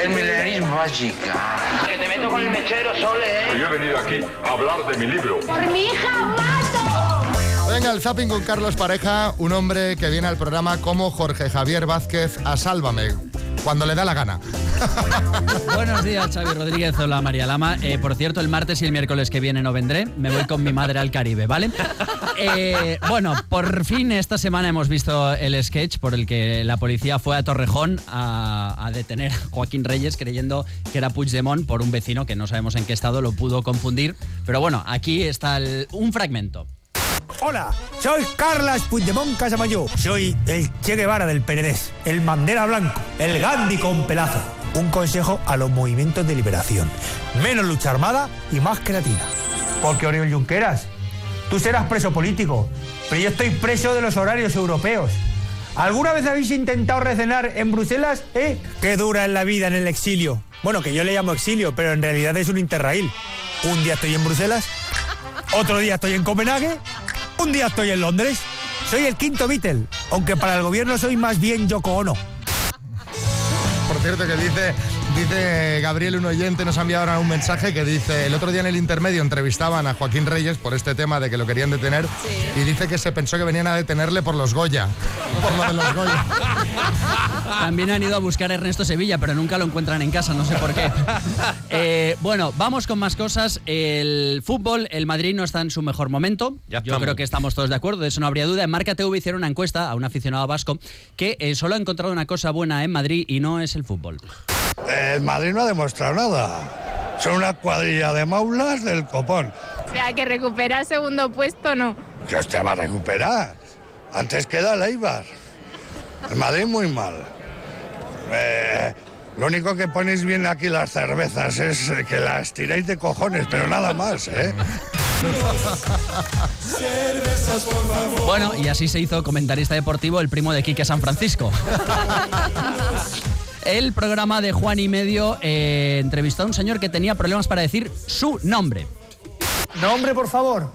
El milenarismo básica. Que te meto con el mechero, Sole, Yo he venido aquí a hablar de mi libro. ¡Por mi hija mato! Venga, el zapping con Carlos Pareja, un hombre que viene al programa como Jorge Javier Vázquez a Sálvame, cuando le da la gana. Buenos días, Xavi Rodríguez. Hola, María Lama. Por cierto, el martes y el miércoles que viene no vendré. Me voy con mi madre al Caribe, ¿vale? Bueno, por fin esta semana hemos visto el sketch por el que la policía fue a Torrejón a detener a Joaquín Reyes creyendo que era Puigdemont por un vecino que no sabemos en qué estado lo pudo confundir. Pero bueno, aquí está un fragmento. Hola, soy Carles Puigdemont Casamayó. Soy el Che Guevara del Penedés, el Mandela Blanco, el Gandhi con pelazo. Un consejo a los movimientos de liberación. Menos lucha armada y más creatina. Porque Oriol Junqueras, tú serás preso político, pero yo estoy preso de los horarios europeos. ¿Alguna vez habéis intentado recenar en Bruselas, Qué dura es la vida en el exilio. Bueno, que yo le llamo exilio, pero en realidad es un interrail. Un día estoy en Bruselas, otro día estoy en Copenhague, un día estoy en Londres. Soy el quinto Beatle, aunque para el gobierno soy más bien Yoko Ono. Por cierto, que dice Gabriel, un oyente, nos ha enviado ahora un mensaje que dice: el otro día en el intermedio entrevistaban a Joaquín Reyes por este tema de que lo querían detener, y dice que se pensó que venían a detenerle por los Goya. Por lo de los Goya. También han ido a buscar a Ernesto Sevilla, pero nunca lo encuentran en casa, no sé por qué. Bueno, vamos con más cosas. El fútbol, el Madrid no está en su mejor momento. Yo creo que estamos todos de acuerdo, de eso no habría duda. En Marca TV hicieron una encuesta a un aficionado vasco que solo ha encontrado una cosa buena en Madrid y no es el fútbol. El Madrid no ha demostrado nada. Son una cuadrilla de maulas del copón. O sea, que recupera el segundo puesto, ¿no? ¿Qué hostia va a recuperar? Antes queda el Eibar. El Madrid muy mal. Lo único que ponéis bien aquí las cervezas es que las tiráis de cojones, pero nada más, Bueno, y así se hizo comentarista deportivo el primo de Quique San Francisco. El programa de Juan y Medio entrevistó a un señor que tenía problemas para decir su nombre. Nombre, por favor.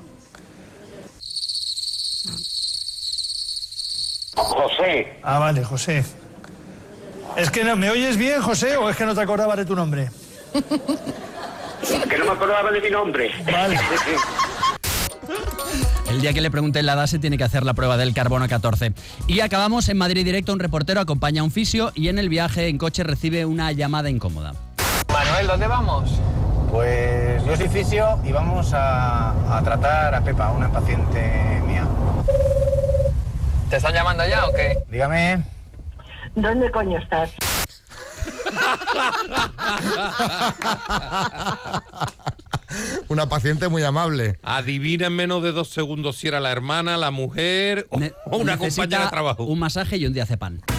José. Ah, vale, José. Es que no, ¿me oyes bien, José, o es que no te acordabas de tu nombre? Que no me acordaba de mi nombre. Vale. El día que le pregunten la edad se tiene que hacer la prueba del carbono 14. Y acabamos en Madrid Directo. Un reportero acompaña a un fisio y en el viaje en coche recibe una llamada incómoda. Manuel, ¿dónde vamos? Pues yo soy fisio y vamos a tratar a Pepa, una paciente mía. ¿Te están llamando ya o qué? Dígame. ¿Dónde coño estás? Una paciente muy amable. Adivina en menos de 2 segundos si era la hermana, la mujer o una compañera de trabajo. Un masaje y un diazepam.